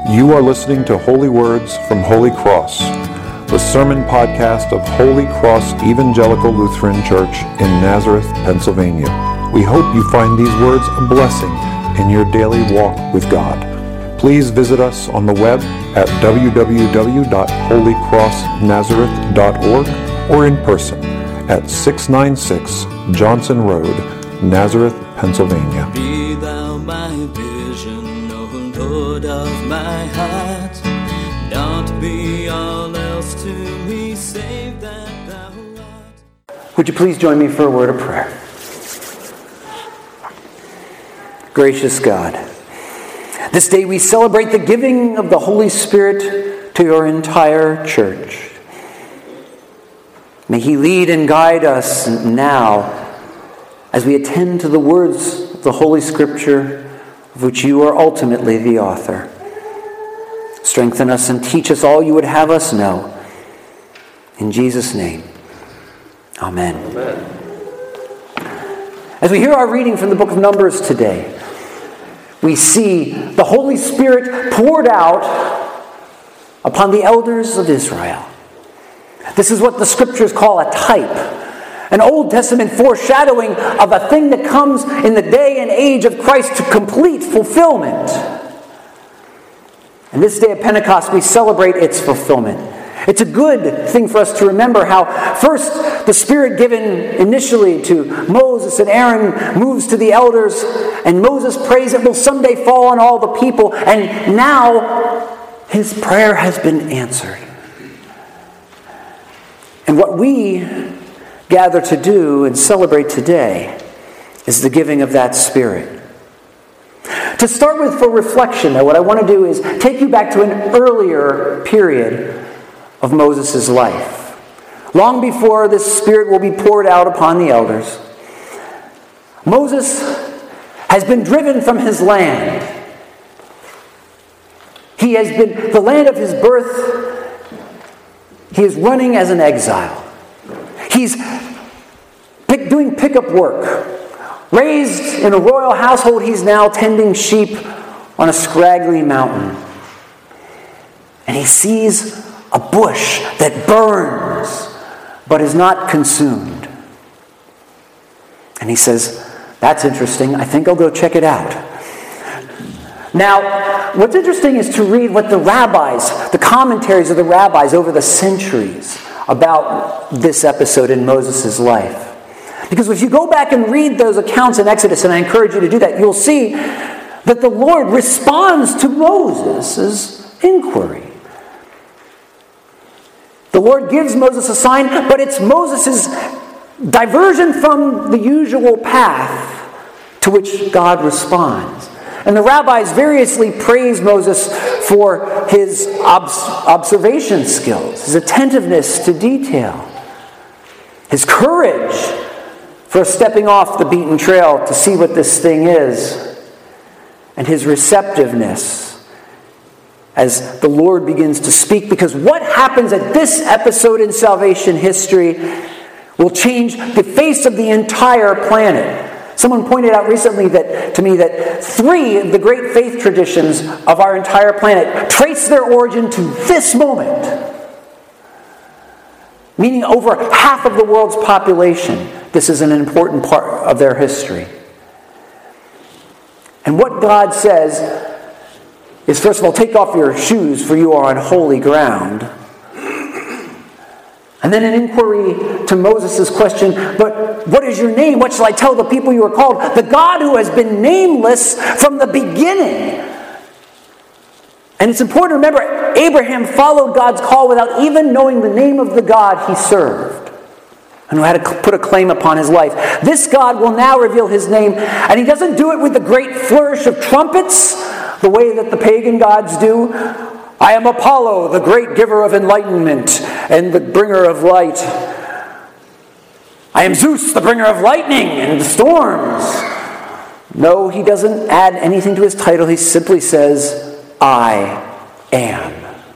You are listening to Holy Words from Holy Cross, the sermon podcast of Holy Cross Evangelical Lutheran Church in Nazareth, Pennsylvania. We hope you find these words a blessing in your daily walk with God. Please visit us on the web at www.holycrossnazareth.org or in person at 696 Johnson Road, Nazareth, Pennsylvania. Be thou my vision, O Lord of my heart. Not be all else to me, save that thou art. Would you please join me for a word of prayer? Gracious God, this day we celebrate the giving of the Holy Spirit to your entire church. May He lead and guide us now as we attend to the words of the Holy Scripture, of which you are ultimately the author. Strengthen us and teach us all you would have us know. In Jesus' name, amen. Amen. As we hear our reading from the book of Numbers today, we see the Holy Spirit poured out upon the elders of Israel. This is what the Scriptures call a type, an Old Testament foreshadowing of a thing that comes in the day and age of Christ to complete fulfillment. And this day of Pentecost, we celebrate its fulfillment. It's a good thing for us to remember how first the Spirit given initially to Moses and Aaron moves to the elders, and Moses prays it will someday fall on all the people, and now his prayer has been answered. And what we gather to do and celebrate today is the giving of that Spirit. To start with for reflection, though, what I want to do is take you back to an earlier period of Moses' life. Long before this Spirit will be poured out upon the elders, Moses has been driven from his land. He has been, the land of his birth, he is running as an exile. He's doing pickup work. Raised in a royal household, he's now tending sheep on a scraggly mountain. And he sees a bush that burns but is not consumed. And he says, that's interesting. I think I'll go check it out. Now, what's interesting is to read what the rabbis, the commentaries of the rabbis over the centuries about this episode in Moses' life. Because if you go back and read those accounts in Exodus, and I encourage you to do that, you'll see that the Lord responds to Moses' inquiry. The Lord gives Moses a sign, but it's Moses' diversion from the usual path to which God responds. And the rabbis variously praise Moses for his observation skills, his attentiveness to detail, his courage for stepping off the beaten trail to see what this thing is, and his receptiveness as the Lord begins to speak, because what happens at this episode in salvation history will change the face of the entire planet. Someone pointed out recently to me that 3 of the great faith traditions of our entire planet trace their origin to this moment, meaning over half of the world's population. This is an important part of their history. And what God says is, first of all, take off your shoes, for you are on holy ground. And then an inquiry to Moses' question, but what is your name? What shall I tell the people you are called? The God who has been nameless from the beginning. And it's important to remember, Abraham followed God's call without even knowing the name of the God he served, and who had to put a claim upon his life. This God will now reveal his name, and he doesn't do it with the great flourish of trumpets, the way that the pagan gods do. I am Apollo, the great giver of enlightenment and the bringer of light. I am Zeus, the bringer of lightning and storms. No, he doesn't add anything to his title. He simply says, I am.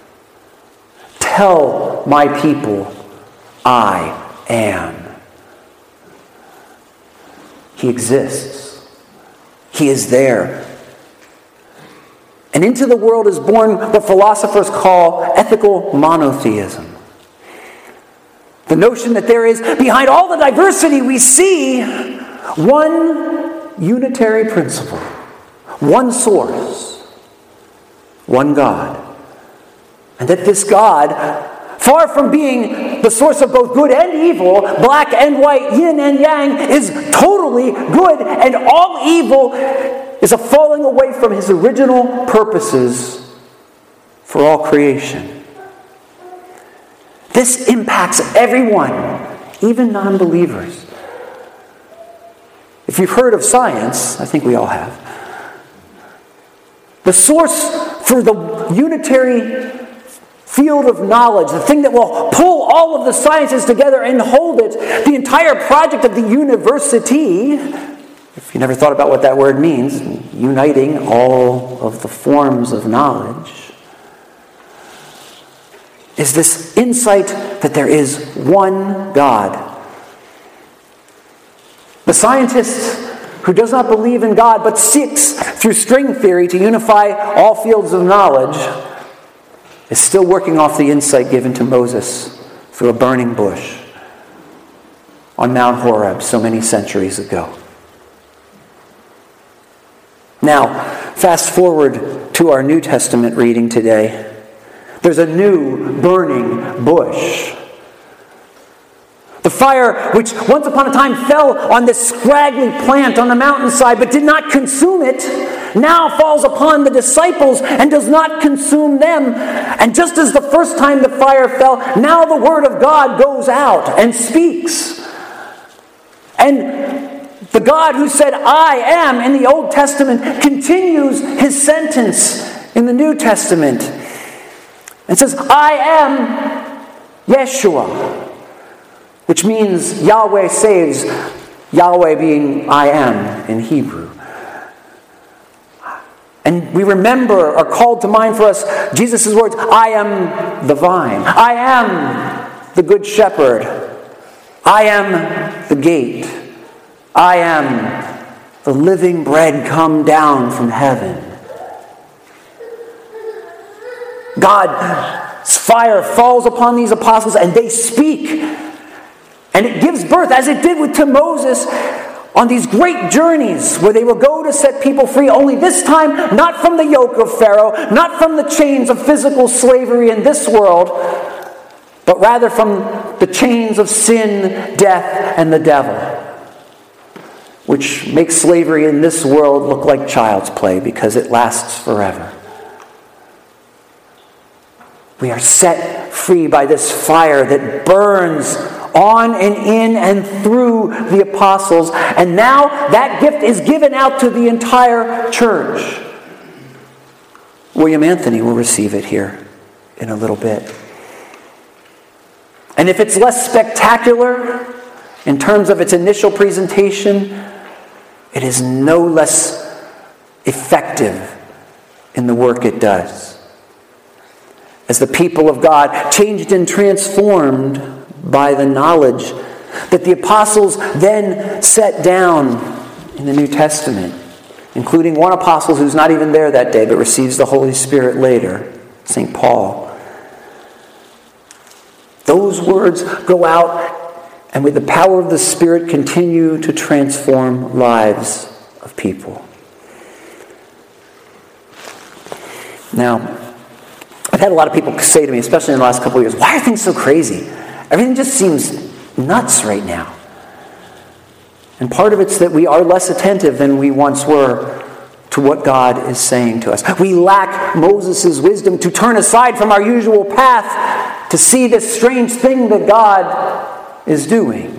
Tell my people, I am. He exists. He is there. And into the world is born what philosophers call ethical monotheism. The notion that there is, behind all the diversity we see, one unitary principle, one source, one God. And that this God, far from being the source of both good and evil, black and white, yin and yang, is totally good, and all evil is a falling away from his original purposes for all creation. This impacts everyone, even non-believers. If you've heard of science, I think we all have, the source for the unitary field of knowledge, the thing that will pull all of the sciences together and hold it, the entire project of the university, if you never thought about what that word means, uniting all of the forms of knowledge, is this insight that there is one God. The scientist who does not believe in God but seeks through string theory to unify all fields of knowledge is still working off the insight given to Moses through a burning bush on Mount Horeb so many centuries ago. Now, fast forward to our New Testament reading today. There's a new burning bush. The fire, which once upon a time fell on this scraggly plant on the mountainside but did not consume it, now falls upon the disciples and does not consume them. And just as the first time the fire fell, now the word of God goes out and speaks. And the God who said, "I am," in the Old Testament continues his sentence in the New Testament and says, "I am Yeshua," which means Yahweh saves, Yahweh being I am in Hebrew. And we remember, are called to mind for us, Jesus' words, "I am the vine. I am the good shepherd. I am the gate. I am the living bread come down from heaven." God's fire falls upon these apostles and they speak. And it gives birth, as it did to Moses, on these great journeys where they will go to set people free, only this time not from the yoke of Pharaoh, not from the chains of physical slavery in this world, but rather from the chains of sin, death, and the devil, which makes slavery in this world look like child's play because it lasts forever. We are set free by this fire that burns on and in and through the apostles. And now that gift is given out to the entire church. William Anthony will receive it here in a little bit. And if it's less spectacular in terms of its initial presentation, it is no less effective in the work it does. As the people of God, changed and transformed by the knowledge that the apostles then set down in the New Testament, including one apostle who's not even there that day but receives the Holy Spirit later, St. Paul. Those words go out and with the power of the Spirit continue to transform lives of people. Now, I've had a lot of people say to me, especially in the last couple of years, "Why are things so crazy? Everything just seems nuts right now." And part of it's that we are less attentive than we once were to what God is saying to us. We lack Moses' wisdom to turn aside from our usual path to see this strange thing that God is doing.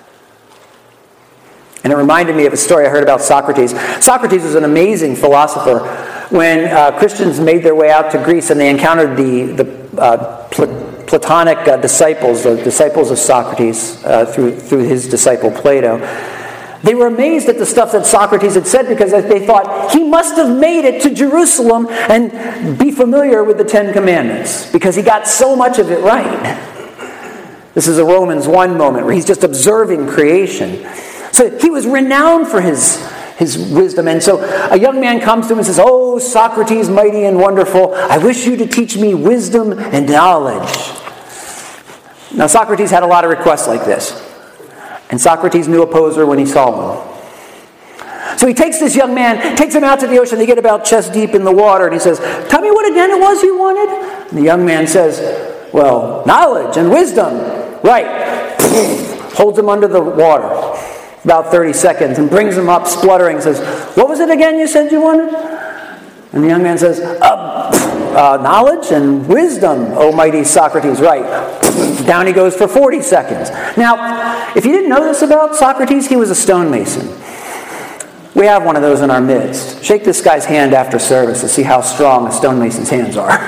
And it reminded me of a story I heard about Socrates. Socrates was an amazing philosopher. When Christians made their way out to Greece and they encountered the Platonic disciples, the disciples of Socrates, through his disciple Plato, they were amazed at the stuff that Socrates had said because they thought he must have made it to Jerusalem and be familiar with the Ten Commandments because he got so much of it right. This is a Romans 1 moment where he's just observing creation. So he was renowned for his his wisdom. And so a young man comes to him and says, "Oh, Socrates, mighty and wonderful, I wish you to teach me wisdom and knowledge." Now, Socrates had a lot of requests like this. And Socrates knew a poser when he saw one. So he takes this young man, takes him out to the ocean. They get about chest deep in the water. And he says, "Tell me what again it was you wanted?" And the young man says, "Well, knowledge and wisdom." "Right." Holds him under the water about 30 seconds and brings him up spluttering. Says, "What was it again you said you wanted?" And the young man says, "Knowledge and wisdom, O mighty Socrates." "Right." Down he goes for 40 seconds. Now, if you didn't know this about Socrates, he was a stonemason. We have one of those in our midst. Shake this guy's hand after service to see how strong a stonemason's hands are.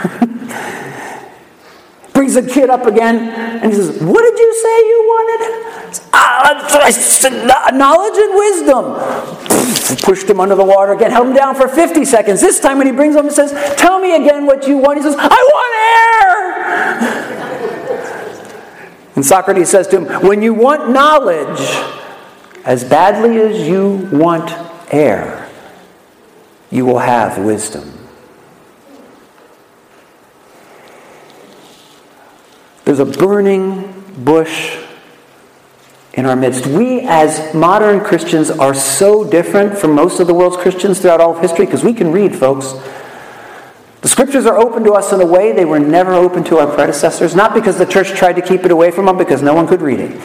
Brings the kid up again, and he says, "What did you say you wanted?" "I said knowledge and wisdom." Pushed him under the water again, held him down for 50 seconds. This time when he brings him and says, "Tell me again what you want," he says, "I want air." And Socrates says to him, "When you want knowledge as badly as you want air, you will have wisdom." There's a burning bush in our midst. We as modern Christians are so different from most of the world's Christians throughout all of history because we can read, folks. The scriptures are open to us in a way they were never open to our predecessors, not because the church tried to keep it away from them, because no one could read it.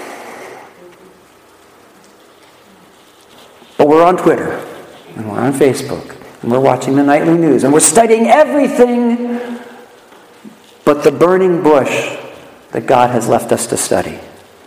But we're on Twitter, and we're on Facebook, and we're watching the nightly news, and we're studying everything but the burning bush that God has left us to study.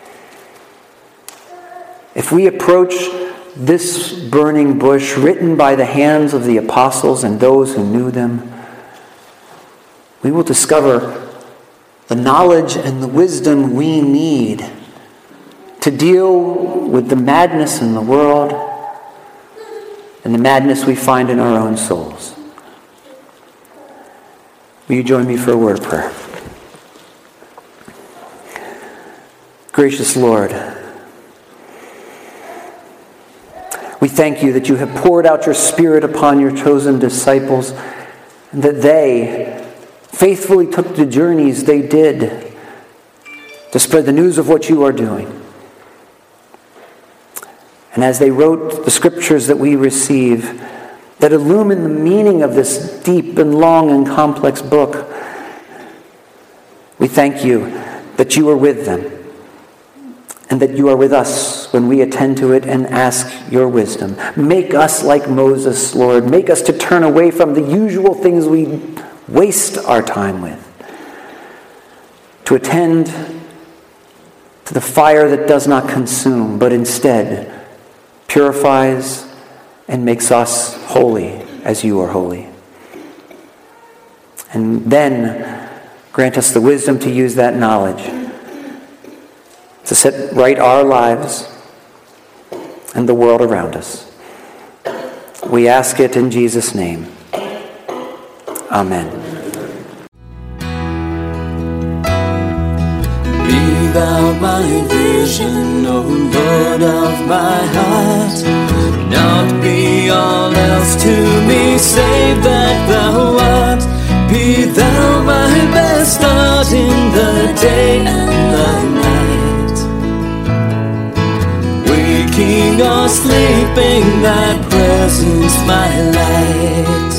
If we approach this burning bush written by the hands of the apostles and those who knew them, we will discover the knowledge and the wisdom we need to deal with the madness in the world and the madness we find in our own souls. Will you join me for a word of prayer? Gracious Lord, we thank you that you have poured out your Spirit upon your chosen disciples, and that they faithfully took the journeys they did to spread the news of what you are doing. And as they wrote the scriptures that we receive, that illumine the meaning of this deep and long and complex book, we thank you that you are with them, and that you are with us when we attend to it and ask your wisdom. Make us like Moses, Lord. Make us to turn away from the usual things we waste our time with, to attend to the fire that does not consume, but instead purifies and makes us holy as you are holy. And then grant us the wisdom to use that knowledge to set right our lives and the world around us. We ask it in Jesus' name. Amen. Be thou my vision, O Lord of my heart. Not be all else to me, save that thou art. Be thou my best start in the day and the night. Waking or sleeping, thy presence my light.